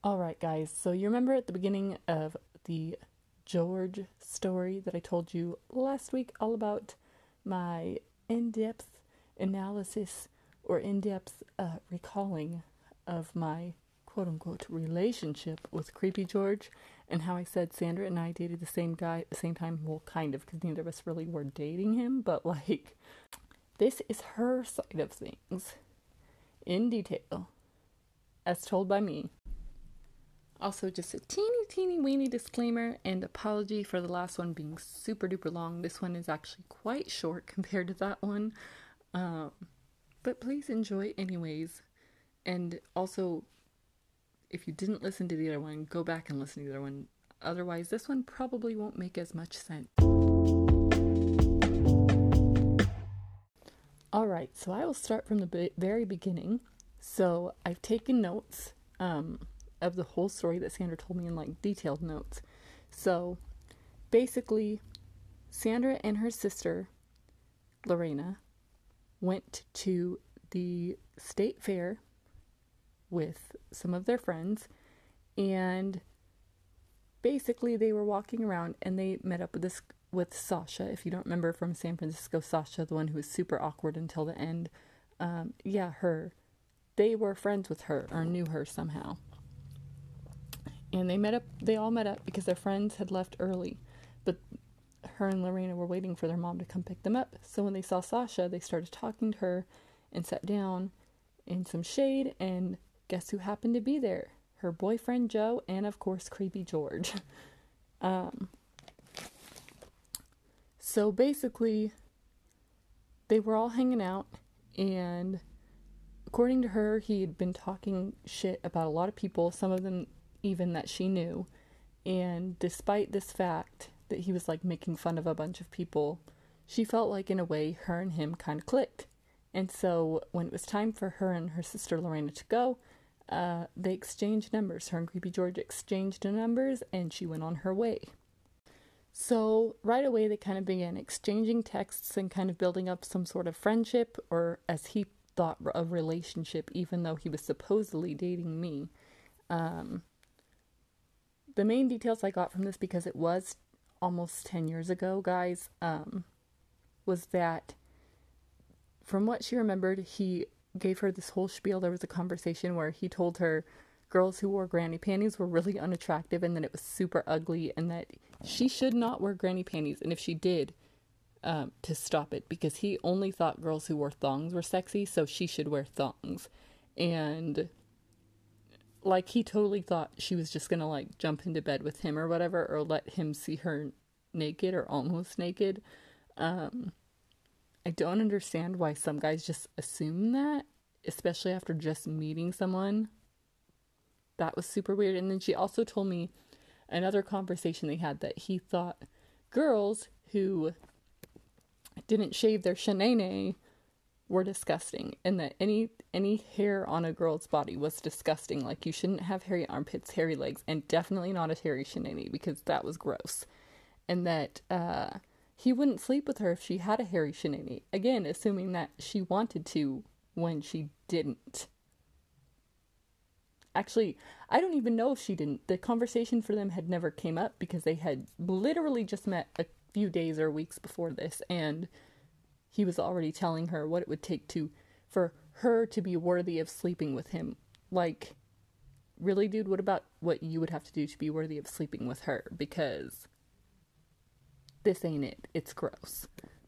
All right, guys. So you remember at the beginning of the George story that I told you last week all about my in-depth analysis or in-depth recalling of my quote-unquote relationship with Creepy George, and how I said Sandra and I dated the same guy at the same time? Well, kind of, because neither of us really were dating him, but like, this is her side of things in detail, as told by me. Also, just a teeny weeny disclaimer and apology for the last one being super duper long. This one is actually quite short compared to that one. But please enjoy anyways. And also, if you didn't listen to the other one, go back and listen to the other one. Otherwise, this one probably won't make as much sense. Alright, so I will start from the very beginning. So I've taken notes of the whole story that Sandra told me in like detailed notes. So basically, Sandra and her sister, Lorena, went to the state fair with some of their friends, and basically they were walking around and they met up with Sasha. If you don't remember from San Francisco, Sasha, the one who was super awkward until the end. Her. They were friends with her or knew her somehow. And they all met up because their friends had left early, but her and Lorena were waiting for their mom to come pick them up. So when they saw Sasha, they started talking to her and sat down in some shade, and guess who happened to be there? Her boyfriend Joe, and of course Creepy George. So basically, they were all hanging out, and according to her, he had been talking shit about a lot of people, some of them even that she knew. And despite this fact that he was like making fun of a bunch of people, she felt like in a way her and him kind of clicked. And so when it was time for her and her sister Lorena to go, they exchanged numbers. Her and Creepy George exchanged numbers, and she went on her way. So right away they kind of began exchanging texts and kind of building up some sort of friendship, or as he thought, a relationship, even though he was supposedly dating me. The main details I got from this, because it was almost 10 years ago, guys, was that from what she remembered, he gave her this whole spiel. There was a conversation where he told her girls who wore granny panties were really unattractive and that it was super ugly and that she should not wear granny panties, and if she did, to stop it, because he only thought girls who wore thongs were sexy, so she should wear thongs. And like, he totally thought she was just gonna like jump into bed with him or whatever, or let him see her naked or almost naked. I don't understand why some guys just assume that, especially after just meeting someone. That was super weird. And then she also told me another conversation they had that he thought girls who didn't shave their shenane were disgusting, and that any hair on a girl's body was disgusting. Like, you shouldn't have hairy armpits, hairy legs, and definitely not a hairy shenane, because that was gross. And that he wouldn't sleep with her if she had a hairy shenane. Again, assuming that she wanted to when she didn't. Actually, I don't even know if she didn't. The conversation for them had never came up because they had literally just met a few days or weeks before this, and he was already telling her what it would take for her to be worthy of sleeping with him. Like, really, dude, what about what you would have to do to be worthy of sleeping with her? Because this ain't it. It's gross.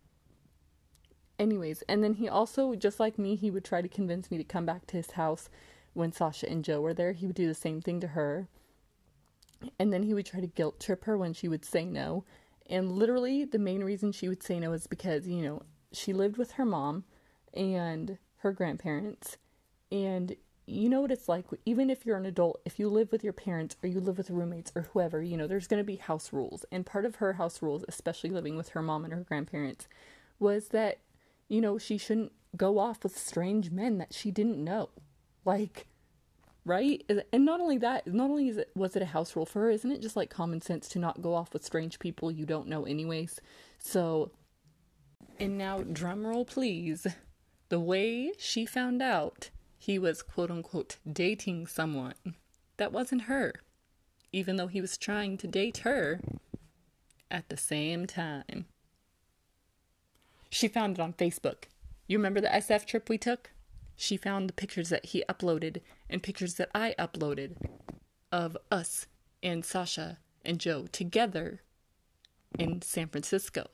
Anyways, and then he also, just like me, he would try to convince me to come back to his house when Sasha and Joe were there. He would do the same thing to her. And then he would try to guilt trip her when she would say no. And literally, the main reason she would say no is because, she lived with her mom and her grandparents, and you know what it's like, even if you're an adult, if you live with your parents or you live with roommates or whoever, there's going to be house rules. And part of her house rules, especially living with her mom and her grandparents, was that, she shouldn't go off with strange men that she didn't know. Like, right? And not only was it a house rule for her, isn't it just like common sense to not go off with strange people you don't know anyways? So, and now, drum roll please, the way she found out he was quote unquote dating someone that wasn't her, even though he was trying to date her at the same time. She found it on Facebook. You remember the SF trip we took? She found the pictures that he uploaded and pictures that I uploaded of us and Sasha and Joe together in San Francisco.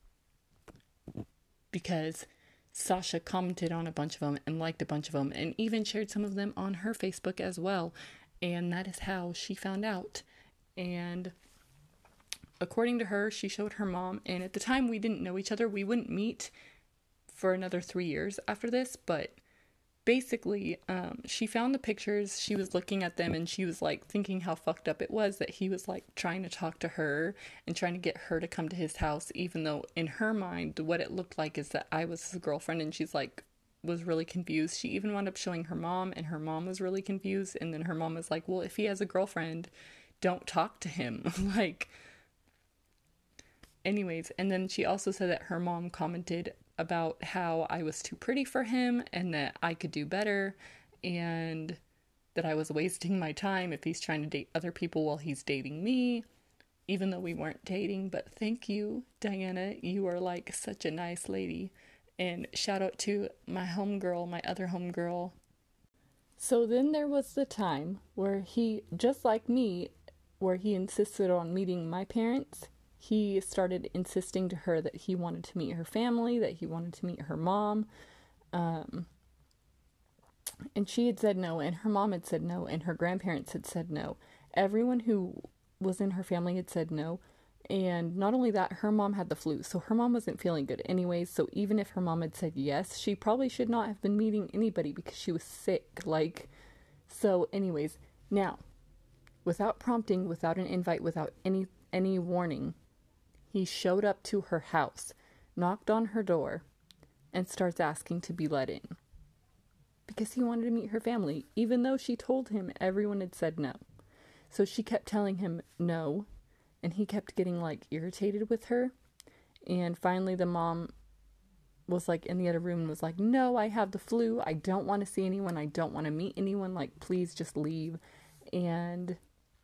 Because Sasha commented on a bunch of them and liked a bunch of them and even shared some of them on her Facebook as well. And that is how she found out. And according to her, she showed her mom, and at the time we didn't know each other. We wouldn't meet for another 3 years after this, but basically, she found the pictures, she was looking at them, and she was like thinking how fucked up it was that he was like trying to talk to her and trying to get her to come to his house, even though in her mind what it looked like is that I was his girlfriend. And she's like, was really confused. She even wound up showing her mom, and her mom was really confused. And then her mom was like, well, if he has a girlfriend, don't talk to him. Like, anyways, and then she also said that her mom commented about how I was too pretty for him and that I could do better and that I was wasting my time if he's trying to date other people while he's dating me, even though we weren't dating. But thank you, Diana. You are like such a nice lady. And shout out to my homegirl, my other homegirl. So then there was the time where he, just like me, where he insisted on meeting my parents. He started insisting to her that he wanted to meet her family, that he wanted to meet her mom. And she had said no, and her mom had said no, and her grandparents had said no. Everyone who was in her family had said no. And not only that, her mom had the flu, so her mom wasn't feeling good anyways. So even if her mom had said yes, she probably should not have been meeting anybody because she was sick. So anyways, now, without prompting, without an invite, without any warning, he showed up to her house, knocked on her door, and starts asking to be let in. Because he wanted to meet her family, even though she told him everyone had said no. So she kept telling him no, and he kept getting, irritated with her. And finally the mom was, in the other room and was like, no, I have the flu. I don't want to see anyone. I don't want to meet anyone. Please just leave. And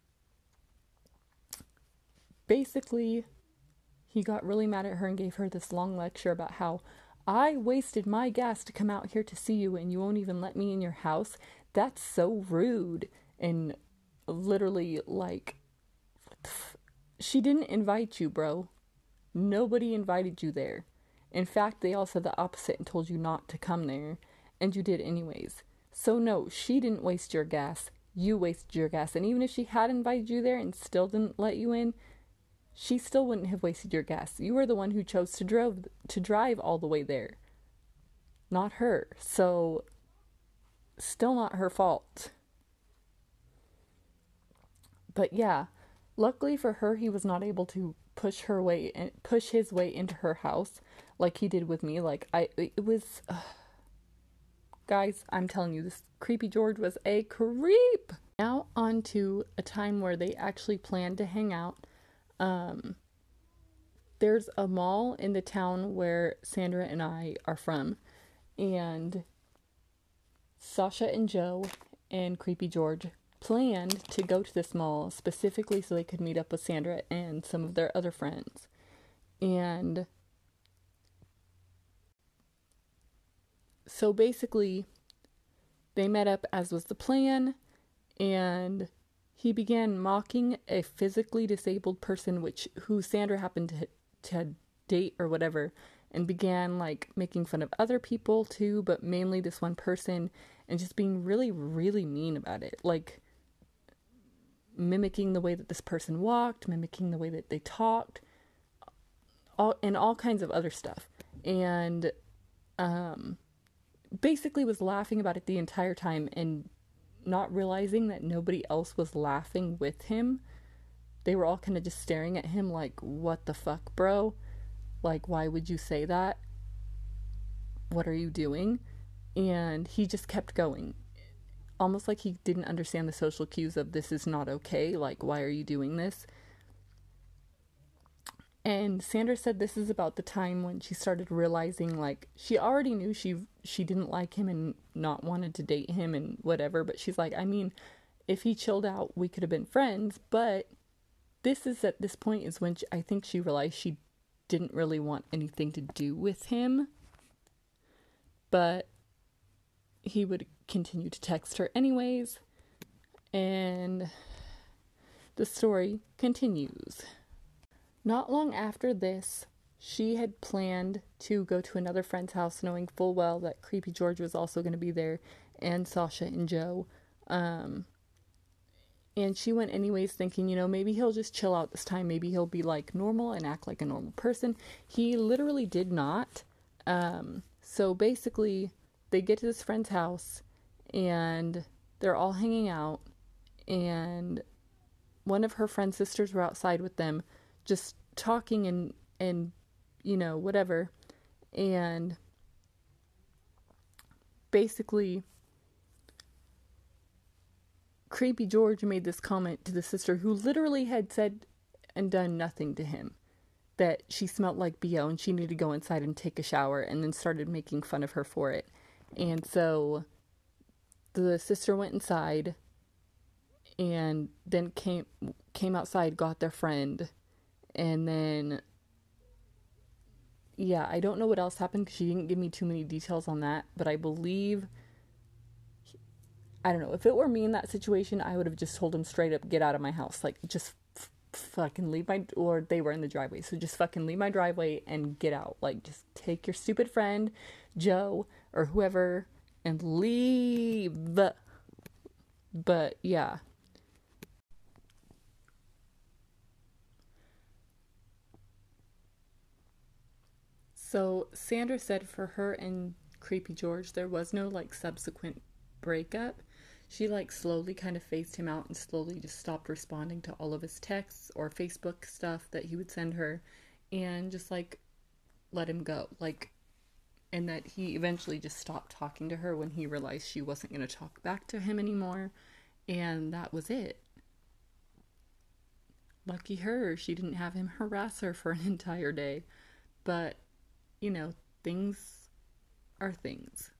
basically, he got really mad at her and gave her this long lecture about how I wasted my gas to come out here to see you and you won't even let me in your house. That's so rude. And literally, she didn't invite you, bro. Nobody invited you there. In fact, they all said the opposite and told you not to come there. And you did anyways. So no, she didn't waste your gas. You wasted your gas. And even if she had invited you there and still didn't let you in, she still wouldn't have wasted your gas. You were the one who chose to drive all the way there. Not her. So, still not her fault. But yeah, luckily for her, he was not able to push his way into her house like he did with me. Guys, I'm telling you, this creepy George was a creep. Now on to a time where they actually planned to hang out. There's a mall in the town where Sandra and I are from, and Sasha and Joe and Creepy George planned to go to this mall specifically so they could meet up with Sandra and some of their other friends. And so basically, they met up as was the plan, and he began mocking a physically disabled person who Sandra happened to date or whatever, and began making fun of other people too, but mainly this one person, and just being really, really mean about it. Mimicking the way that this person walked, mimicking the way that they talked, all kinds of other stuff. And basically was laughing about it the entire time and not realizing that nobody else was laughing with him. They were all kind of just staring at him like, what the fuck, bro? Why would you say that? What are you doing? And he just kept going. Almost like he didn't understand the social cues of this is not okay. Why are you doing this? And Sandra said this is about the time when she started realizing, she already knew she didn't like him and not wanted to date him and whatever, but she's like, I mean, if he chilled out, we could have been friends. But this is at this point is when I think she realized she didn't really want anything to do with him. But he would continue to text her anyways. And the story continues. Not long after this, she had planned to go to another friend's house, knowing full well that Creepy George was also going to be there, and Sasha and Joe. And she went anyways, thinking, maybe he'll just chill out this time. Maybe he'll be like normal and act like a normal person. He literally did not. So basically, they get to this friend's house, and they're all hanging out, and one of her friend's sisters were outside with them, just talking and whatever. And basically, Creepy George made this comment to the sister, who literally had said and done nothing to him, that she smelled like BO and she needed to go inside and take a shower, and then started making fun of her for it. And so the sister went inside and then came outside, got their friend, and then I don't know what else happened because she didn't give me too many details on that, but I believe, I don't know, if it were me in that situation, I would have just told him straight up, get out of my house, like, just fucking leave or they were in the driveway, so just fucking leave my driveway and get out, like, just take your stupid friend, Joe, or whoever, and leave. But, yeah. So, Sandra said for her and Creepy George, there was no, like, subsequent breakup. She, like, slowly kind of phased him out and slowly just stopped responding to all of his texts or Facebook stuff that he would send her, and just, like, let him go. Like, and that he eventually just stopped talking to her when he realized she wasn't going to talk back to him anymore, and that was it. Lucky her, she didn't have him harass her for an entire day. But, things are things.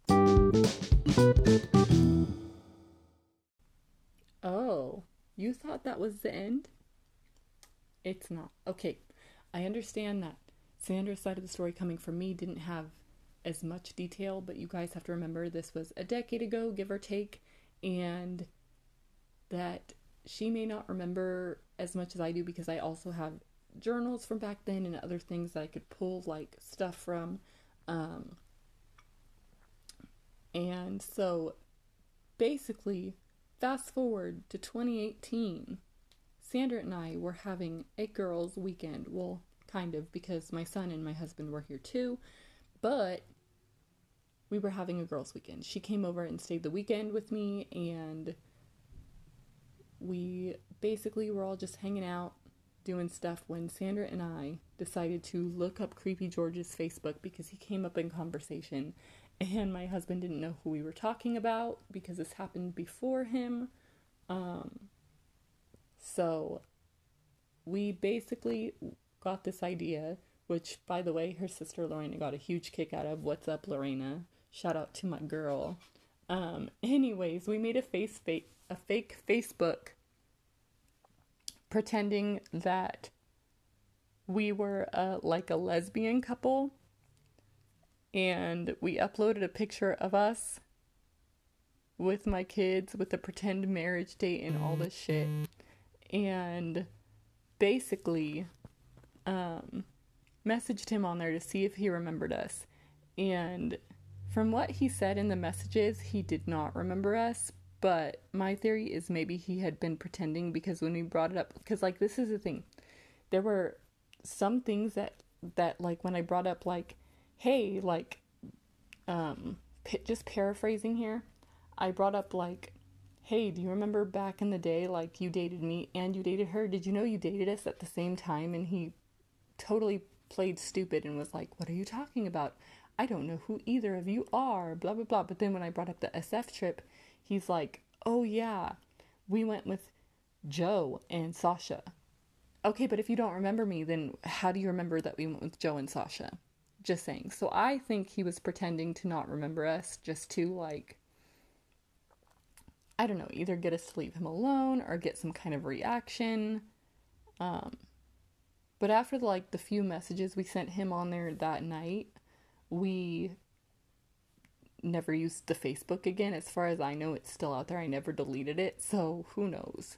Oh, you thought that was the end? It's not. Okay, I understand that Sandra's side of the story coming from me didn't have as much detail, but you guys have to remember this was a decade ago, give or take, and that she may not remember as much as I do because I also have journals from back then and other things that I could pull, like, stuff from. And so, basically, fast forward to 2018, Sandra and I were having a girls' weekend. Well, kind of, because my son and my husband were here too, but we were having a girls' weekend. She came over and stayed the weekend with me, and we basically were all just hanging out, doing stuff, when Sandra and I decided to look up Creepy George's Facebook because he came up in conversation, and my husband didn't know who we were talking about because this happened before him. So we basically got this idea, which, by the way, her sister Lorena got a huge kick out of. What's up, Lorena? Shout out to my girl. Anyways, we made a fake Facebook pretending that we were like a lesbian couple, and we uploaded a picture of us with my kids with a pretend marriage date and all this shit, and basically messaged him on there to see if he remembered us. And from what he said in the messages, he did not remember us. But my theory is maybe he had been pretending, because when we brought it up, because, like, this is the thing, there were some things that like, when I brought up, like, hey, like, just paraphrasing here, I brought up, like, hey, do you remember back in the day, like, you dated me and you dated her? Did you know you dated us at the same time? And he totally played stupid and was like, what are you talking about? I don't know who either of you are, blah, blah, blah. But then when I brought up the SF trip, he's like, oh yeah, we went with Joe and Sasha. Okay, but if you don't remember me, then how do you remember that we went with Joe and Sasha? Just saying. So I think he was pretending to not remember us, just to, like, I don't know, either get us to leave him alone or get some kind of reaction. Um, but after the few messages we sent him on there that night, we never used the Facebook again. As far as I know, it's still out there. I never deleted it, so who knows?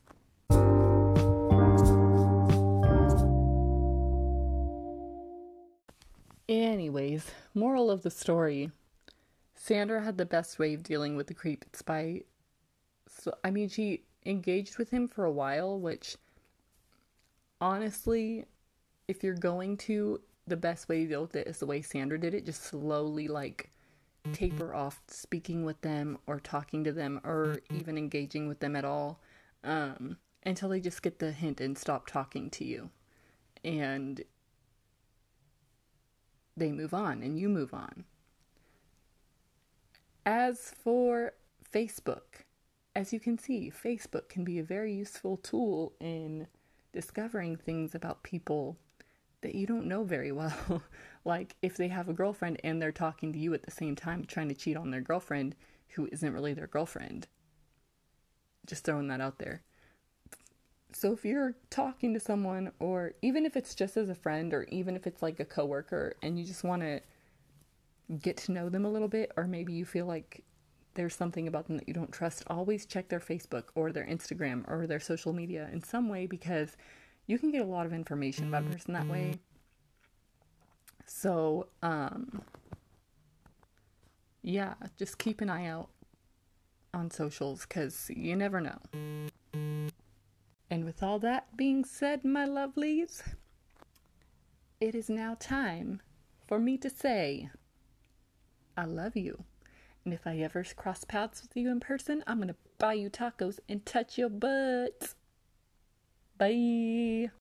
Anyways, moral of the story. Sandra had the best way of dealing with the creep despite... So, I mean, she engaged with him for a while, which, honestly, if you're going to, the best way to deal with it is the way Sandra did it. Just slowly, taper off speaking with them or talking to them or even engaging with them at all, until they just get the hint and stop talking to you. And they move on and you move on. As for Facebook, as you can see, Facebook can be a very useful tool in discovering things about people that you don't know very well. Like if they have a girlfriend and they're talking to you at the same time, trying to cheat on their girlfriend who isn't really their girlfriend. Just throwing that out there. So if you're talking to someone, or even if it's just as a friend, or even if it's like a coworker and you just want to get to know them a little bit, or maybe you feel like there's something about them that you don't trust, always check their Facebook or their Instagram or their social media in some way, because you can get a lot of information about a person that way. So, yeah, just keep an eye out on socials, because you never know. And with all that being said, my lovelies, it is now time for me to say, I love you. And if I ever cross paths with you in person, I'm going to buy you tacos and touch your butts. Bye.